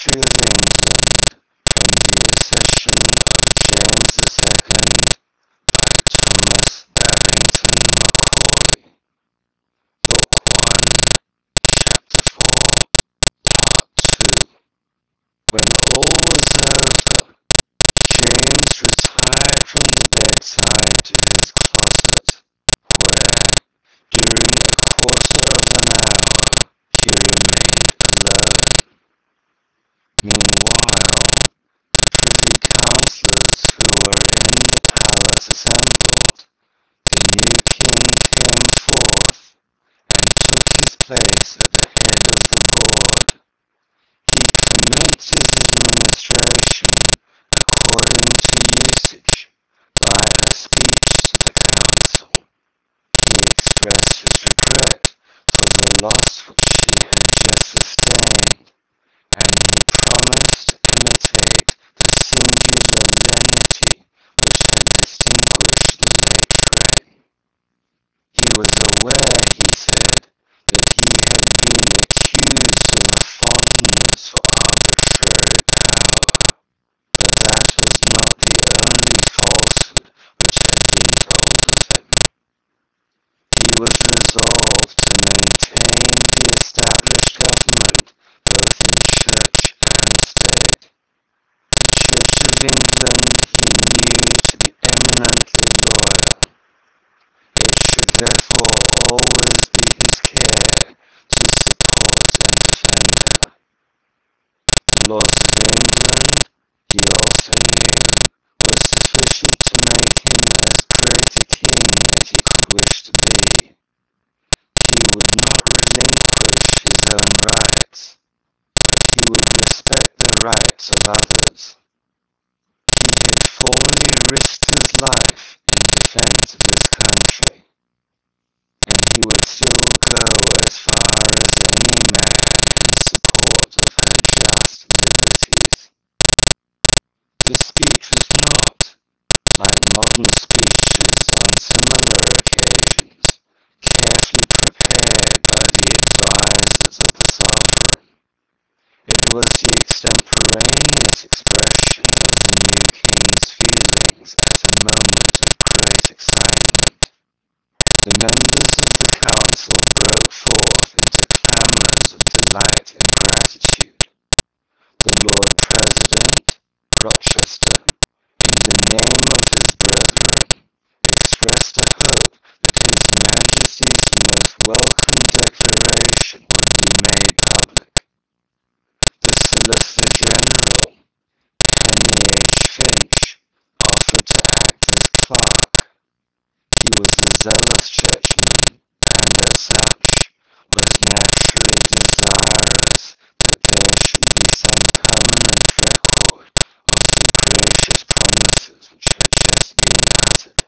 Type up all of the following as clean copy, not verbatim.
history of England from the accession of James II by Thomas Babington Macaulay. Book 1, Chapter 4, Part 2. When all was over, James retired from the bedside to his closet, where, during a quarter of an hour, he remained alone. Meanwhile, the privy councillors who were in the palace assembled. The new king came forth and took his place at the head of the board. He commenced his administration according to usage by a speech to the council. He expressed his regret for the loss which he had just sustained, and he promised to imitate the singular lenity which had distinguished the late reign. He was aware, he said, that he had been accused of a fondness for arbitrary power, but that was not the only falsehood which had been told of him. He was resolved to maintain the established government both in church and state. The Church of England he knew to be eminently loyal. It should therefore always be his care to support and defend her. The laws of England, he also knew, were sufficient to make him as great a king as he could wish to be. He would not relinquish his own rights, but he would respect the rights of others. He had formerly risked his life in defense of his country, and he would still go as far as any man in support of her just liberties. The speech was not, like modern speeches on similar occasions, carefully prepared by the advisers of the sovereign. It was the extemporaneous expression of the new king's feelings at a moment of great excitement. The members of the council broke forth into clamours of delight and gratitude. The Lord President, Rochester, in the name of his brethren, expressed a hope that His Majesty's most welcome declaration would be made public. The Solicitor General, Henry H. Finch, offered to act as clerk. He was a zealous churchman, and as such, was naturally desirous that there should be some permanent record of the gracious promises which had just been uttered.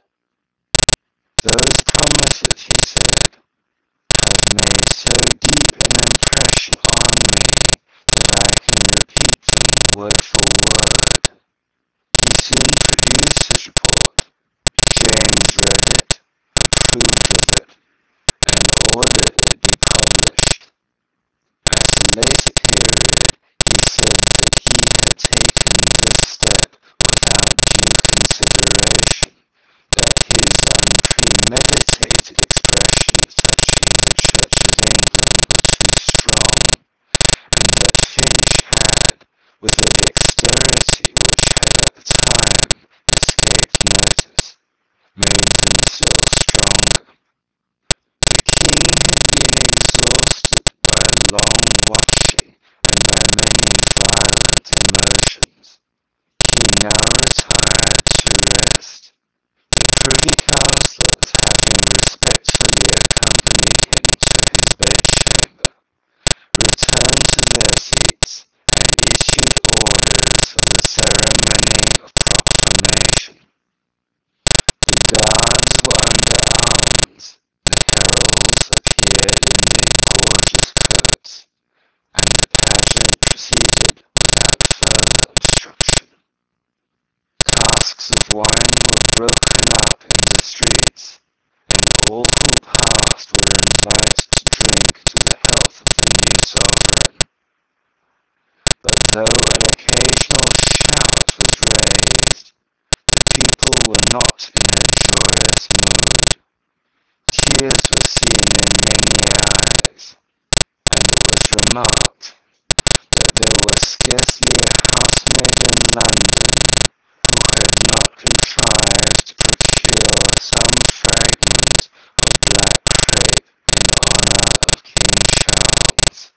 Those promises, he said, have made so deep an impression on me that I can repeat them word for word. He soon produced his report. James read it, approved of it, and ordered it be published. At a later period, he said that he had taken this step without due consideration, that his unpremeditated expressions touching the Church of England were too strong, and that Finch had, with a dexterity which had at the time escaped notice, made them still stronger. The king had been exhausted by long watching and by many violent emotions. He now retired to rest. The privy councillors, having respectfully accompanied him to his bedchamber, returned to their seats and issued orders for the ceremony of proclamation. The guards were under arms, the heralds appeared in their gorgeous coats, and the pageant proceeded without further obstruction. Casks of wine were broken up in the streets, and all who passed were invited to drink to the health of the new sovereign. But though tears were seen in many eyes, and it was remarked that there was scarcely a housemaid in London who had not contrived to procure some fragment of black crape in honour of King Charles.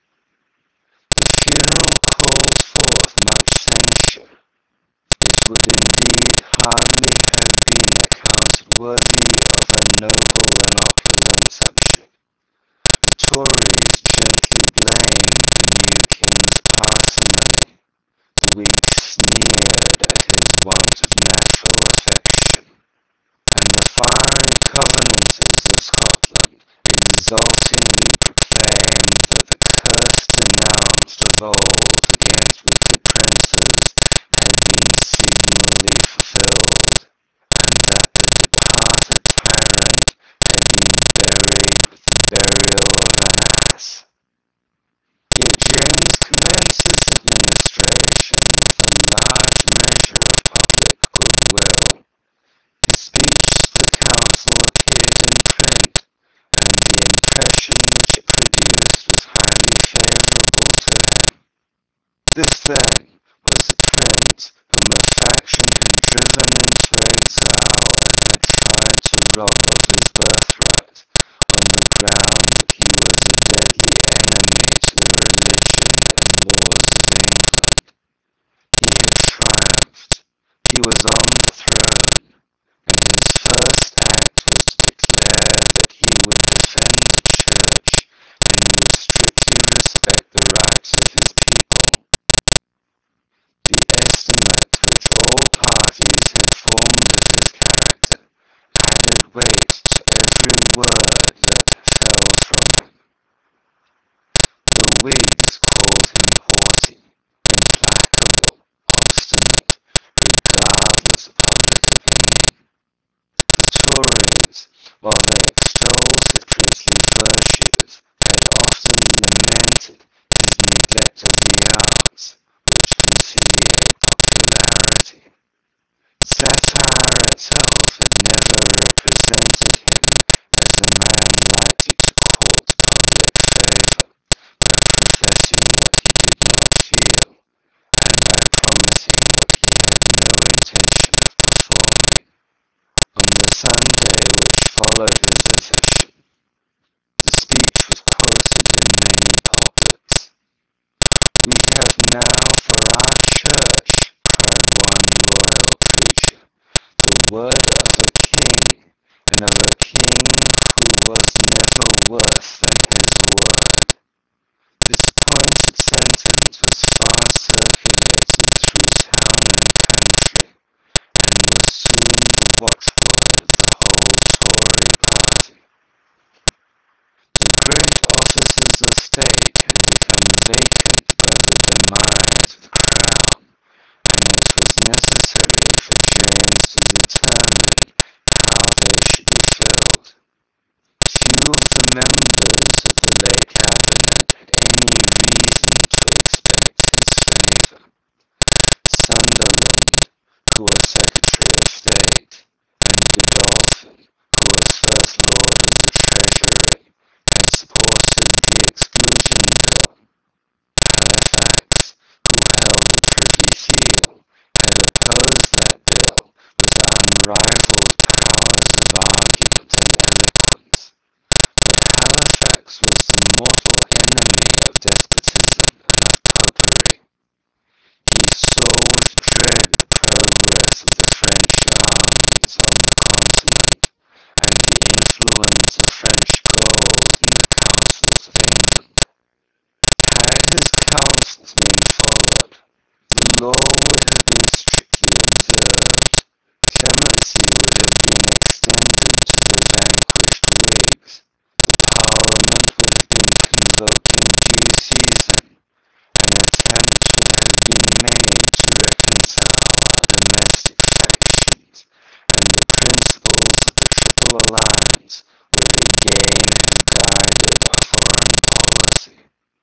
The funeral called forth much censure. It would indeed hardly have been accounted worthy of a noble and opulent subject. The Tories gently blamed the new king's parsimony. The Whigs sneered at his want of natural affection, and the fiery Covenanters of Scotland exultingly proclaimed that the curse denounced of old against wicked princes had been signally fulfilled, and that the departed tyrant had been buried with the burial of an ass. Yet James commenced his administration with a large measure of public goodwill. His speech to the council appeared in print, and the impression which it produced was highly favourable to him. This, then, was a prince whom a faction had driven into exile and had tried to rob of his birthright, on the ground that he was a deadly enemy to the religion and laws of England. He had triumphed. He was on the throne, and his first act was to declare that he would defend the Church and would strictly respect the rights of his people. The estimate which all parties had formed of his character added weight to every word that fell from him. The Whigs called him haughty, implacable, obstinate, regardless of public opinion. The Tories, while they extolled his princely virtues, had often lamented his neglect of the arts, which conciliate popularity. Satire itself had never represented him as a man likely to court public favour by professing what he did not feel, and by promising what he had no intention of performing. On the Sunday which followed his accession, the speech was quoted in many pulpits. "We have now for our church," cried one loyal preacher, "the word of a king, and of a king who was never worse than his word." This pointed sentence was far circulated through town and country, and was soon the watchword of the whole Tory party. The great offices of state had become vacant by the demise of the crown, and it was necessary for James to determine how they should be filled. Few of the members of the late cabinet had any reason to expect his favour. Sunderland, who was Secretary of State, and Godolphin, who was First Lord of the Treasury, had supported the Exclusion Bill. Halifax, who held the Privy Seal, had opposed that bill with unrivalled powers of argument and eloquence. But Halifax was the mortal enemy of despotism and of popery. He saw with dread the progress of the French armies on the continent, and the influence of French gold in the councils of England. Had his counsels been followed, the law would have been strictly observed, clemency would have been extended to the vanquished Whigs, the Parliament would have been convoked in due season, and attempts would have been made to reconcile our domestic factions, and the principles of the Triple Alliance would again have guided our foreign policy.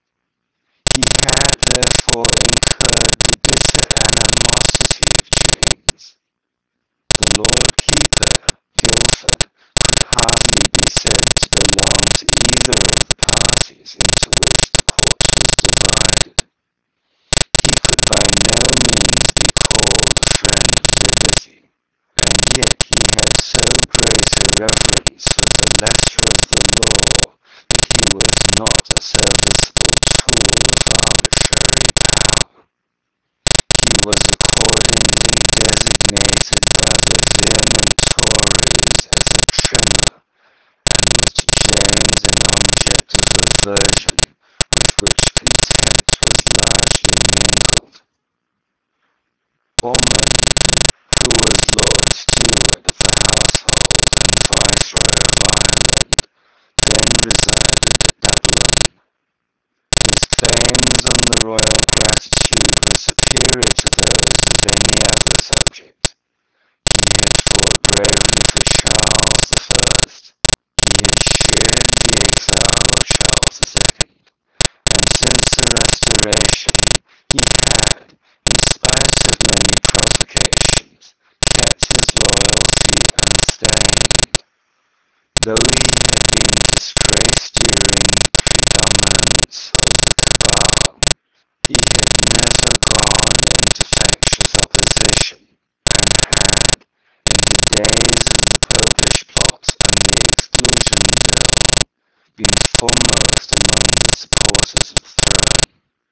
He had therefore incurred the bitter animosity of James. The Lord Keeper, Guildford, could hardly be said evidence of the letter of the law that he was not a serviceable tool of arbitrary power. He was accordingly designated by the vehement Tories as a trimmer, and was to James an object of aversion with which contempt was largely mingled. Ormond, who was Lord Steward of the household and Viceroy of Ireland, then resided at Dublin. His claims on the royal gratitude were superior to those of any other subject. He had fought bravely for Charles I. He had shared the exile of Charles II. And since the Restoration, he had, in spite of many provocations, kept his loyalty unstained. Though he had been disgraced during the predominance of the cabal, he had never gone into factious opposition, and had, in the days of the Popish plot and the Exclusion Bill, been foremost among the supporters of the throne.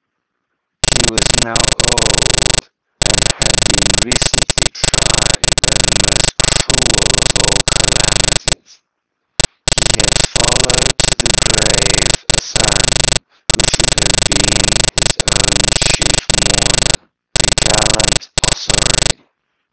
He was now old, and had been recently tried by the most cruel of all calamities. He had followed to the grave a son who should have been his own chief mourner, the gallant Ossory.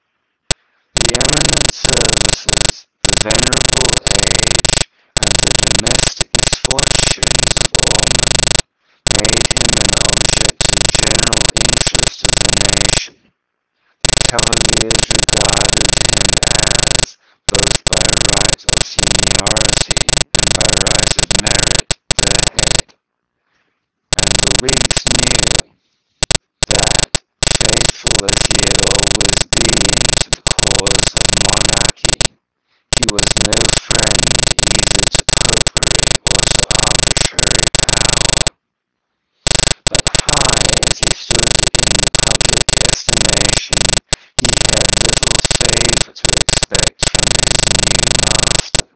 The eminent services, the venerable age, and the domestic misfortunes of Ormond made him an object of general interest of the nation. The Cavaliers regarded him as, both by right of seniority and by right of merit, their head. And the Whigs knew that, faithful as he had always been to the cause of monarchy, he was no friend either to popery or to arbitrary power. But high as he stood in the public estimation, he had little favour to expect from his new master.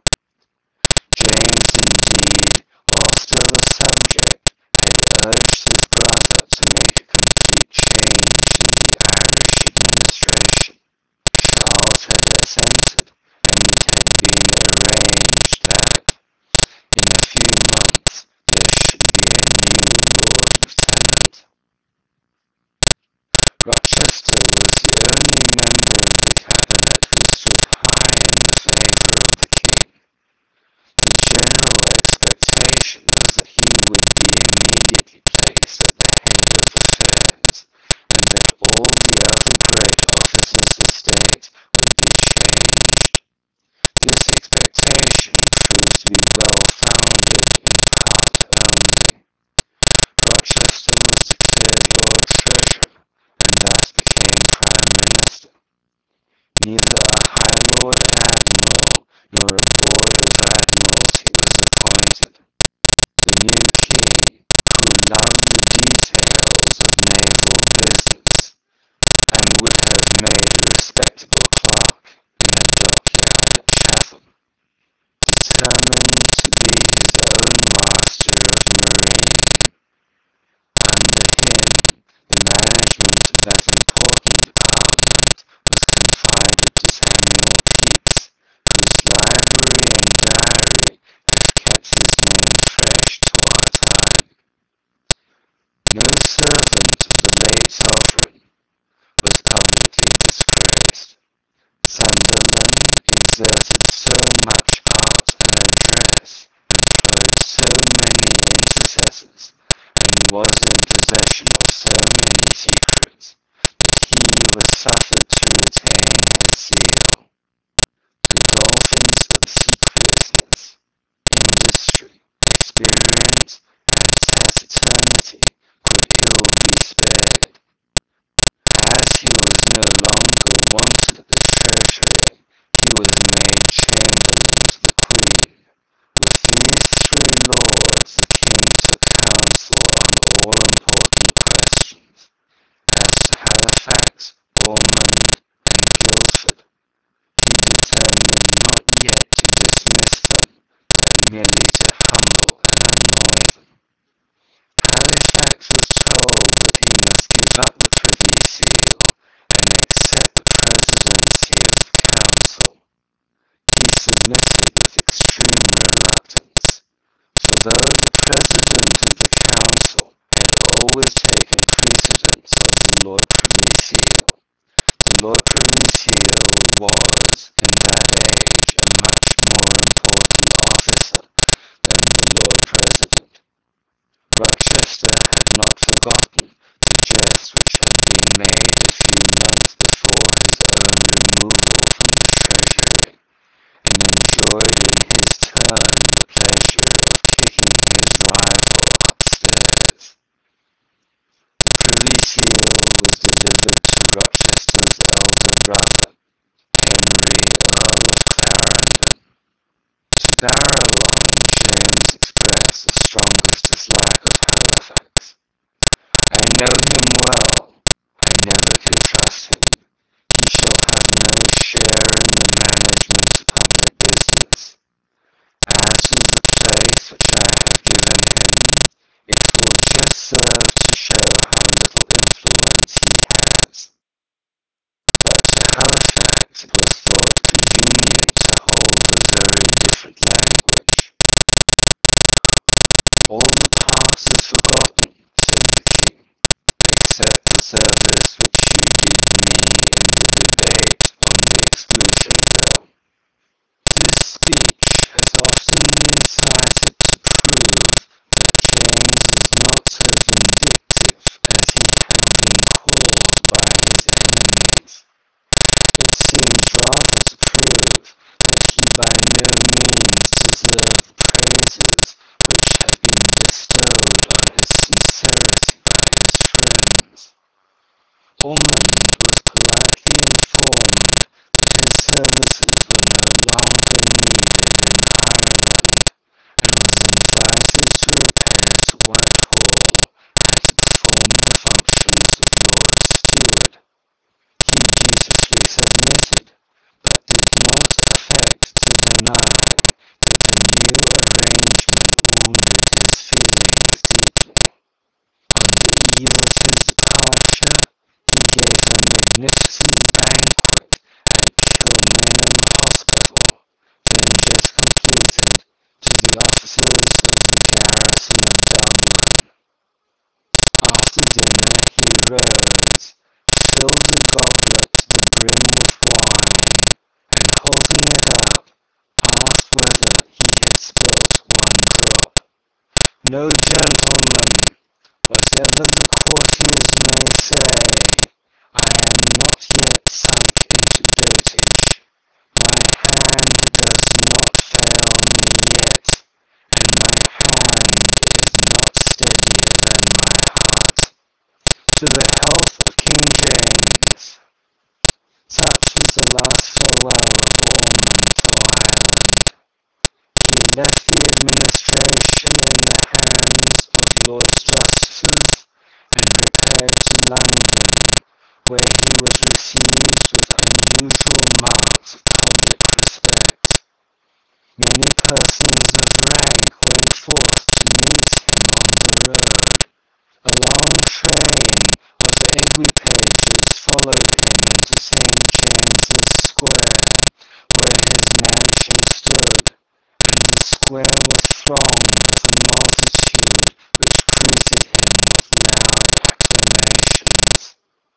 James, indeed, while still a subject, had urged his brother to make a complete change in the Irish administration. Charles had assented, and it had been arranged that, in a few months, there should be a new Lord Lieutenant. Rochester was the only member of the cabinet who stood high in the favour of the king. The general expectation was that he would be immediately placed at the head of affairs, and that all the other great officers of state would be changed. This expectation proved to be well-founded in part only. Rochester was declared Lord Treasurer, and thus became Prime Minister. Neither a High Lord Admiral nor a Board of Admiralty was appointed. The new king, who loved the details of naval business, and would have made a respectable clerk in a dockyard at Chatham, determined to be his own master of marine. Under him, the management of that important department was confided to Samuel Pepys, whose library and diary have kept his name fresh to our time. No servant of the late sovereign was publicly disgraced. Sunderland exerted so much art and address, employed so many intercessors, and was in possession of so many secrets, that he was suffered to retain his seal. The dolphins of secretlessness, industry, experience, and taciturnity could ill be spared. As he was no longer wanted at the treasury, he was made chamberlain to the Queen. With these three lords the king took counsel on all important questions. As to Halifax, Ormond, and Guildford, he determined not yet to dismiss them President of the Council had always taken precedence of the Lord Privy Seal. The Lord Privy Seal was, in that age, a much more important officer than the Lord President. Rochester had not forgotten the jest which had been made a few months before his own removal from the Treasury, and enjoyed in his turn the pleasure of kicking his rival upstairs. The Privy Seal was delivered to Rochester's elder brother, Henry, Earl of Clarendon. To Barillon, James expressed the strongest dislike of Halifax. I know him well. I never can trust him. He shall have no share in the management of public business. As to the place which I have given him, it will just serve to show how little influence he has. But to Halifax it was thought convenient to hold a very different language. All the past is forgotten, said the king, except the service which you did me in the debate on the Exclusion Bill. This speech has often been cited to prove that James was not so vindictive as he had been called by his enemies. It seems rather to prove that he by no means deserved the praises which have been bestowed on his sincerity by his friends. Ormond was politely informed that his services were no longer needed in Ireland, and was invited to repair to Whitehall and to perform the functions of Lord Steward. He dutifully submitted, but did not affect to deny that the new arrangement wounded his feelings deeply. On the eve of his departure, he gave a magnificent banquet at Kilmainham Hospital, then just completed, to the officers of the garrison of Dublin. After dinner he rose, filled a goblet to the brim with wine, and holding it up, asked whether he had spilt one drop. No, gentlemen, whatever the courtiers may say, I am not yet sunk into dotage. My hand does not fail me yet, and my hand is not steadier than my heart. To the health of King James. Such was the last farewell of Ormond to Ireland. He left the administration in the hands of Lords Justices and repaired to London, where he was received with unusual marks of public respect. Many persons of rank went forth to meet him on the road. A long train of equipages followed him into St. James's Square, where his mansion stood, and the square was thronged with a multitude which greeted him with loud acclamations.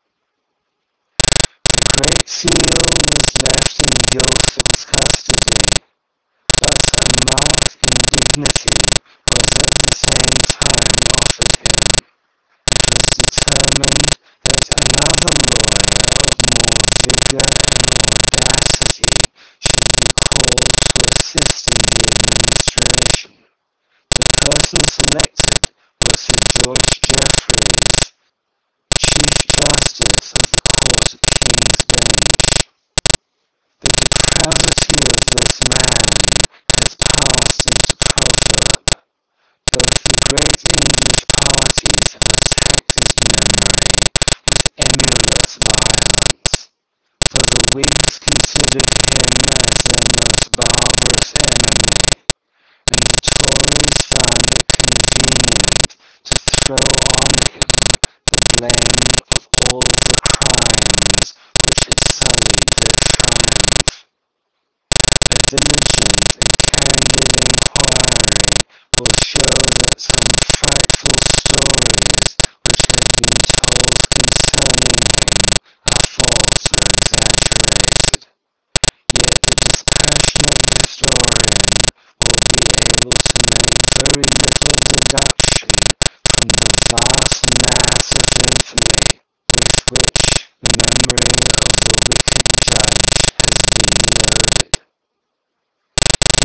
The Great Seal was left in Guildford's custody, but a marked indignity was at the same time offered him. It was determined that another lawyer of more vigor and audacity should be called to assist in the administration. The person selected was Sir George Jeffreys, Chief Justice of the Court of King's Bench. The depravity of this man has passed into proverb. Both the great English parties have attacked his memory with emulous violence, for the Whigs considered him as their most barbarous enemy, and the Tories found it convenient to throw on him the blame of all the crimes which had sullied their triumph. A diligent and candid inquiry will show that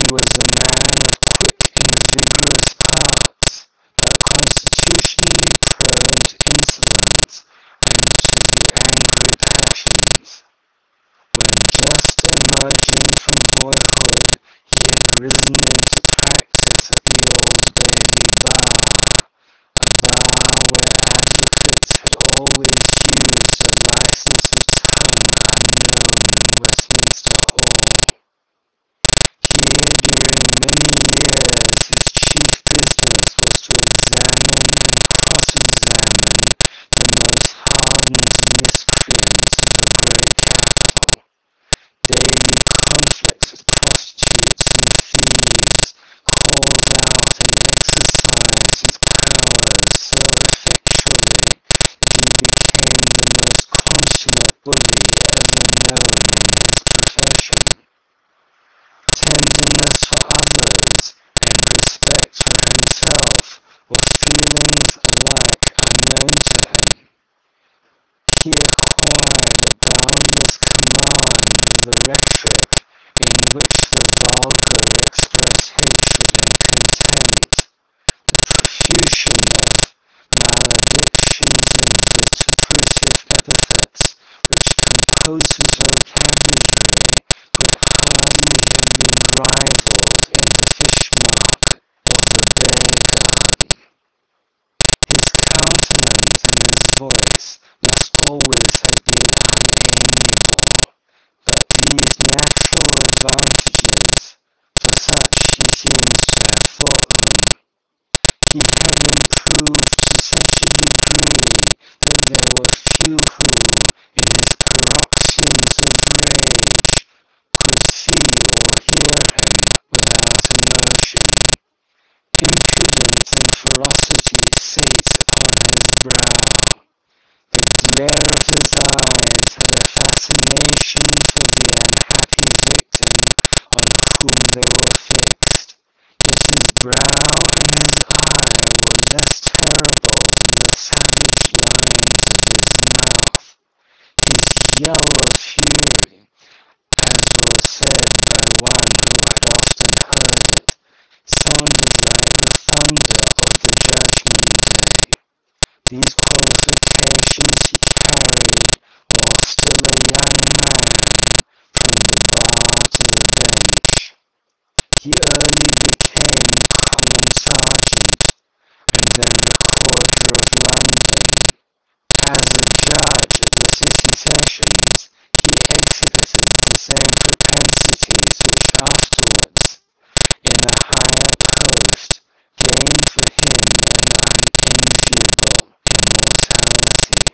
was a man of quick and vigorous parts, but constitutionally prone to insolence and to the angry passions. When just emerging from boyhood, he had risen into practice at the Old Bailey Bar, a bar where advocates had always used a license of tongue unknown in Westminster Hall. Here, during many years, his chief business was to examine and cross-examine the most hardened miscreants of the great capital. Daily conflicts with prostitutes and thieves called out and exercised his powers so effectually that he became the most consummate bully ever known in his profession. Tenderness for others and respect for himself were feelings alike unknown to him. He acquired a boundless command of the rhetoric in which the vulgar express hatred and contempt, the profusion of maledictions and vituperative epithets which compose his vocabulary could hardly have been rivalled in the fish market of the Bear Garden. His countenance and his voice must always have been unamiable, but these natural advantages, for such he seems to have thought them, he had improved to such a degree that there were few who, in his paroxysms of rage, could see or hear him without emotion. Impudence and ferocity sate upon his brow. The glare of his eyes had a fascination for the unhappy victim on whom they were fixed. Yet his brow and his eye were less terrible than the savage lines of his mouth. His yell of fury, as was said by one who had often heard it, sounded like the thunder of the Judgment Day. These qualifications he carried while still a young man, from the bar to the bench. He early became Common Sergeant, and then Recorder of London. As a judge at the city sessions, he exhibited the same propensities which afterwards, in a higher post, gained for him an unenviable immortality.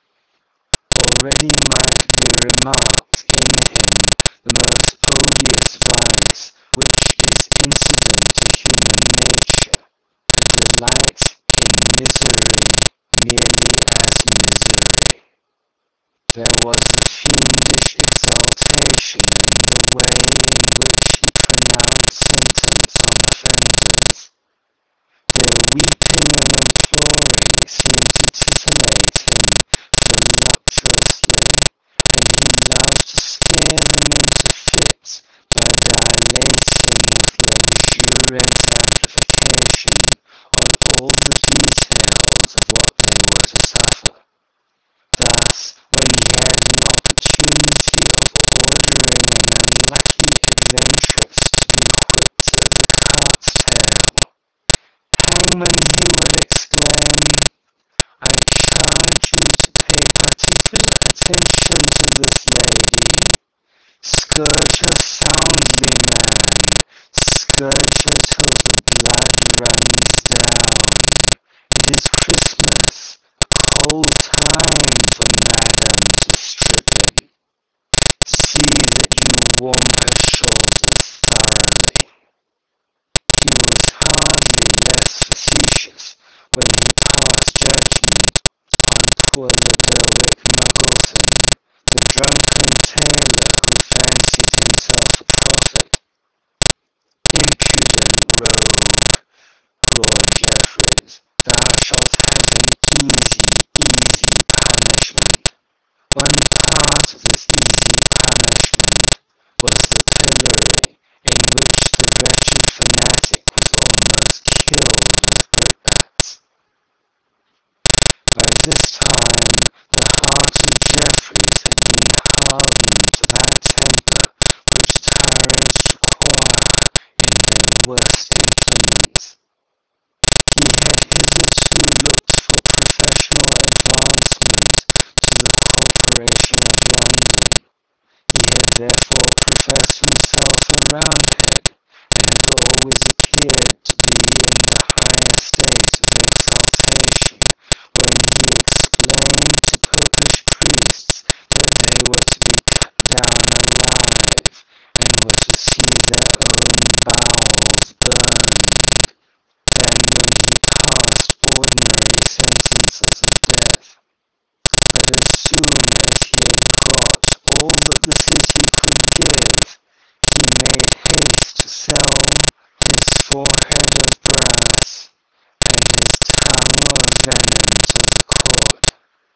Already might be remarked in him the most odious vice which is incident to human nature, the delight in misery merely as misery. There was a fiendish exultation in the way in which he pronounced sentence on offenders. Their weeping and imploring seemed to titillate him voluptuously, and he loved to scare them into fits by dilating with luxuriant amplification on all the details of what they were to suffer. Thus, when he had an opportunity of ordering an unlucky adventuress to be whipped at the cart's tail, "Hangman," he would exclaim, "I charge you to pay particular attention to this lady. Scourge her soundly, man. Scourge her till the blood runs down. It is Christmas, a cold time for madam to strip in. See that you warm her shoulders thoroughly." He was hardly less facetious when he passed judgment on poor the Berwick Muggleton, the drunken tailor who fancied himself a prophet. "Impudent rogue!" roared Jeffreys, "thou shalt have an easy, easy punishment." One part of this easy punishment was always appeared to be in the higher state of exaltation when he explained to popish priests that they were to be cut down alive and were to see their own bowels burned, than when he passed ordinary sentences of death. But as soon as he had got all that the city could give, he made haste to sell his forehead of brass and his tongue of venom to the court.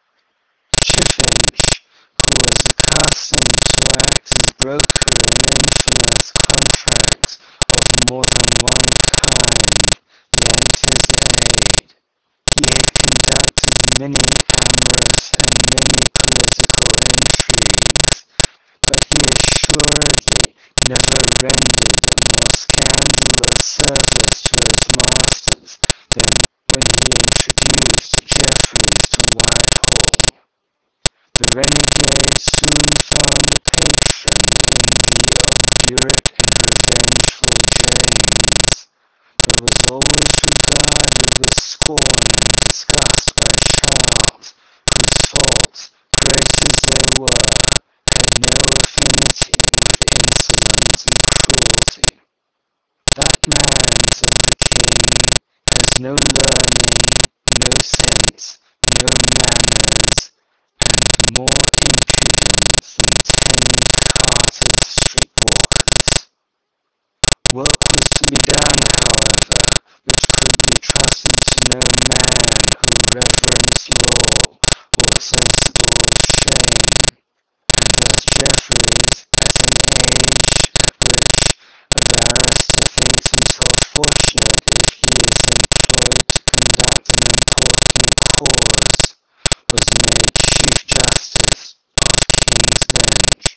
Chiffinch, who was accustomed to act as broker in infamous contracts of more than one kind, lent his aid. He had conducted many amorous and many political intrigues, but he assuredly never rendered a more scandalous service to his masters than when he introduced Jeffreys to Whitehall. The renegade soon found a patron in the obdurate and revengeful James, but was always regarded with scorn and disgust by Charles, whose faults, great as they were, had no affinity with insolence and cruelty. "That man," said the king, "has no learning, no sense, no manners, and more impudence than 10 carted street-walkers." Work was to be done, however, which could be trusted to no man who reverenced law or was sensible of shame. And as Jeffreys, at an age at which a barrister thinks himself fortunate if he is employed to conduct an important cause, was made Chief Justice of King's Bench,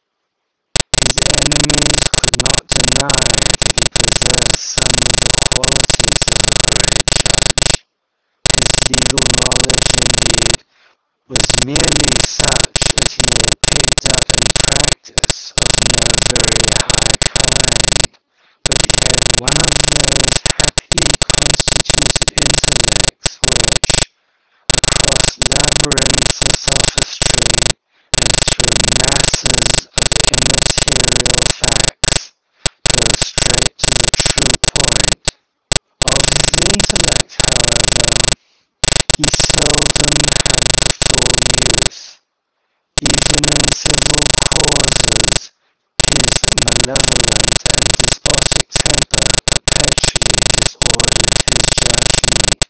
his enemies could not deny that he possessed some of the qualities of a great judge. His legal knowledge, indeed, was merely such as he had picked up in practice of no very high kind, but he had one of those happily constituted intellects which, across labyrinths of sophistry, and through masses of immaterial facts, go straight to the true point. Of his intellect, however, he seldom had the full use. Even in civil causes, his malevolent and despotic temper perpetually disordered his judgment.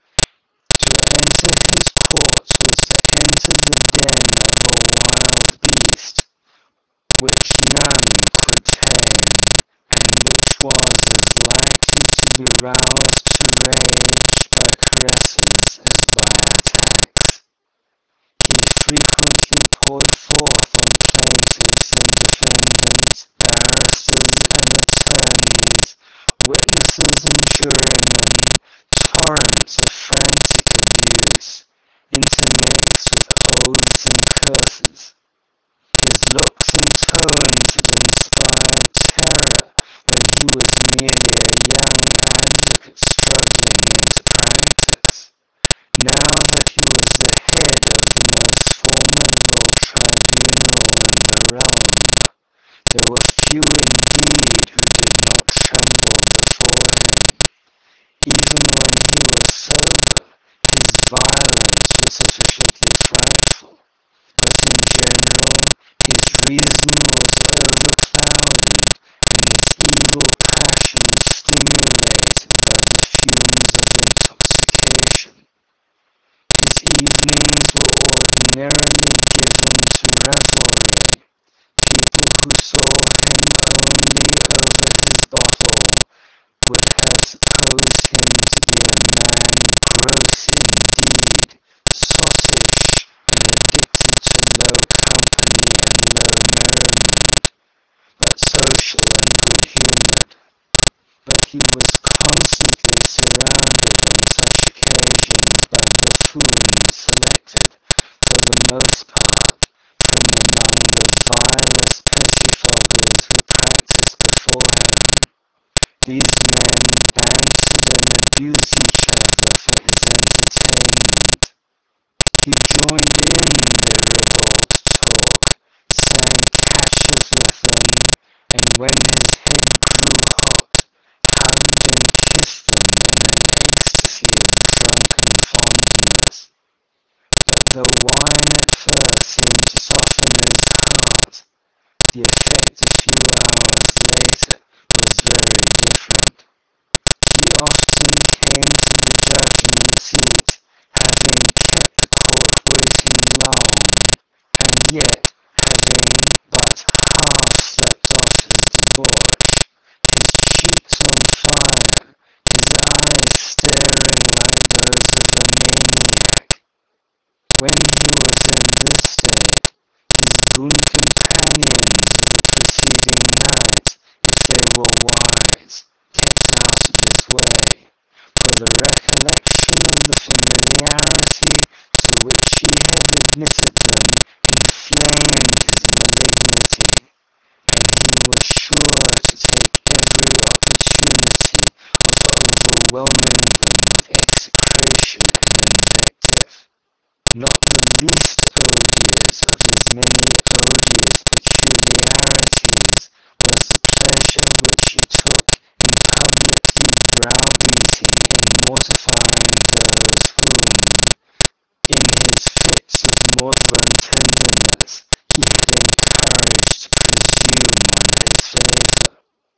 To enter his court was to enter the den of a wild beast, which none could tame, and which was as likely to be roused to rage by caresses as by attacks. He frequently poured forth on plaintiffs and defendants, barristers and attorneys, witnesses and jurymen, torrents of frantic abuse, intermixed with oaths and curses. His looks and tones had inspired terror when he was merely a young advocate struggling into practice. Now that he was the head of the most formidable tribunal in the realm, there were few indeed who did not tremble before him. Even when he was sober, his violence was sufficiently frightful, but in general his reason was overclouded and its evil passions stimulated by the fumes of intoxication. His evenings were ordinarily given to revelry. People who saw him only over his bottle would have supposed him to be a man gross indeed, sottish, and addicted to low company and low merriment, but social and good-humoured. But he was constantly surrounded on such occasions by buffoons selected, for the most part, from among the vilest pettifoggers who practised before him. These used each other for his entertainment. He joined in their ribald talk, sang catches with them, and when his head grew hot, hugged and kissed them in an ecstasy of drunken fondness. But though wine at first seemed to soften his heart, the effect a few hours later was very different. He often came to the judgment seat, having kept the court waiting long, and yet having but half slept off his debauch, his cheeks on fire, his eyes staring like those of a maniac. When he was in this state, his boon companions of the preceding night, if they were wise, kept out of his way, for the recollection of the familiarity to which he had admitted them inflamed his malignity, and he was sure to take every opportunity of overwhelming them with execration and invective. Not the least odious of his many odious peculiarities was the pleasure which he took in publicly browbeating and mortifying those whom, in his fits of maudlin tenderness, he had encouraged to presume on his favour.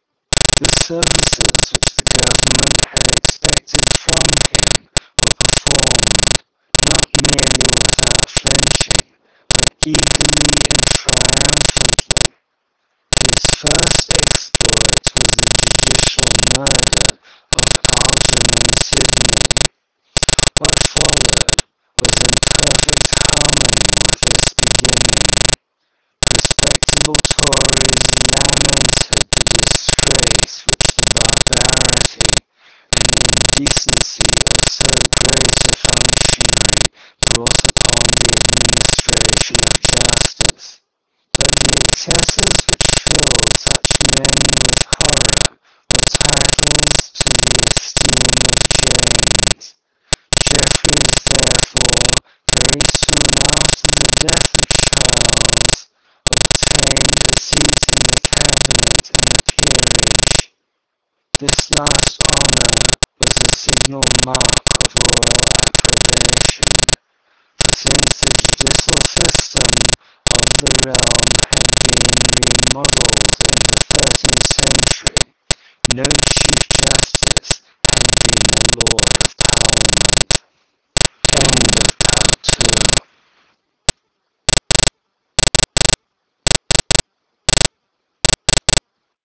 The services which the government had expected from him were performed, not merely without flinching, but eagerly and triumphantly. His first exploit was the judicial murder of Algernon Sidney. What followed was in perfect harmony with this beginning. Respectable Tories lamented the disgrace which the barbarity and indecency of so great a functionary brought upon the administration of justice. But the excesses which filled such men with horror were titles to the esteem of James. Jeffreys, therefore, very soon after the death of Charles, obtained a seat in the cabinet and a peerage. This last honour was a signal mark of royal approbation, for since the judicial system of the realm